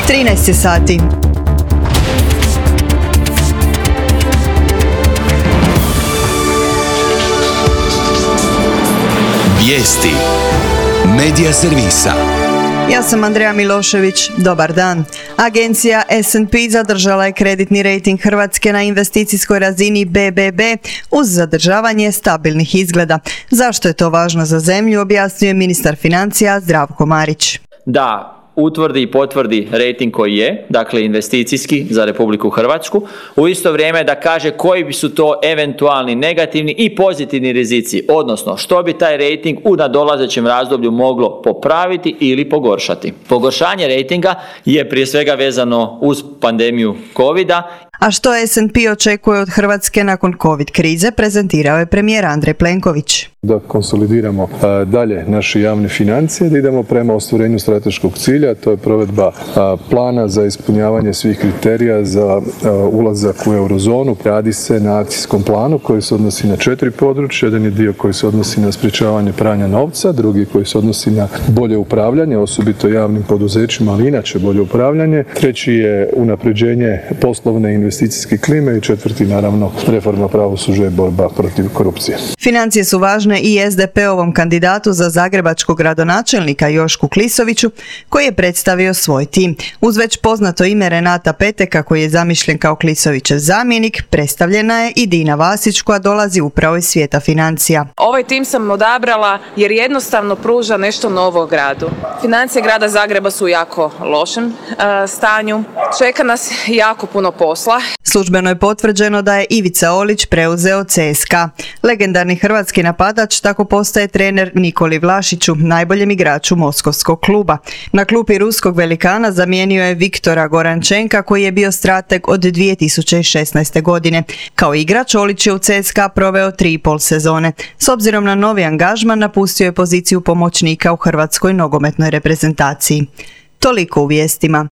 13 je sati. Vijesti Medija servisa. Ja sam Andreja Milošević. Dobar dan. Agencija S&P zadržala je kreditni rejting Hrvatske na investicijskoj razini BBB uz zadržavanje stabilnih izgleda. Zašto je to važno za zemlju, objasnio je ministar financija Zdravko Marić. Da utvrdi i potvrdi rejting koji je, dakle investicijski za Republiku Hrvatsku, u isto vrijeme da kaže koji su to eventualni negativni i pozitivni rizici, odnosno što bi taj rejting u nadolazećem razdoblju moglo popraviti ili pogoršati. Pogoršanje rejtinga je prije svega vezano uz pandemiju covida. A što S&P očekuje od Hrvatske nakon COVID krize, prezentirao je premijer Andrej Plenković. Da konsolidiramo dalje naše javne financije, da idemo prema ostvarenju strateškog cilja, a to je provedba plana za ispunjavanje svih kriterija za ulazak u eurozonu. Radi se na akcijskom planu koji se odnosi na 4 područja. Jedan je dio koji se odnosi na sprječavanje pranja novca, drugi koji se odnosi na bolje upravljanje, osobito javnim poduzećima, ali inače bolje upravljanje. Treći je unapređenje poslovne investicijske klime i četvrti, naravno, reforma pravosuđa i borba protiv korupcije. Financije su važne i SDP-ovom kandidatu za zagrebačkog gradonačelnika Jošku Klisoviću, koji je predstavio svoj tim. Uz već poznato ime Renata Peteka, koji je zamišljen kao Klisovićev zamjenik, predstavljena je i Dina Vasić, koja dolazi upravo iz svijeta financija. Ovaj tim sam odabrala jer jednostavno pruža nešto novo gradu. Financije grada Zagreba su u jako lošem stanju. Čeka nas jako puno posla. Službeno je potvrđeno da je Ivica Olić preuzeo CSKA. Legendarni hrvatski napadač tako postaje trener Nikoli Vlašiću, najboljem igraču moskovskog kluba. Na klupi ruskog velikana zamijenio je Viktora Gorančenka, koji je bio strateg od 2016. godine. Kao igrač Olić je u CSKA proveo 3,5 sezone. S obzirom na novi angažman, napustio je poziciju pomoćnika u hrvatskoj nogometnoj reprezentaciji. Toliko u vijestima.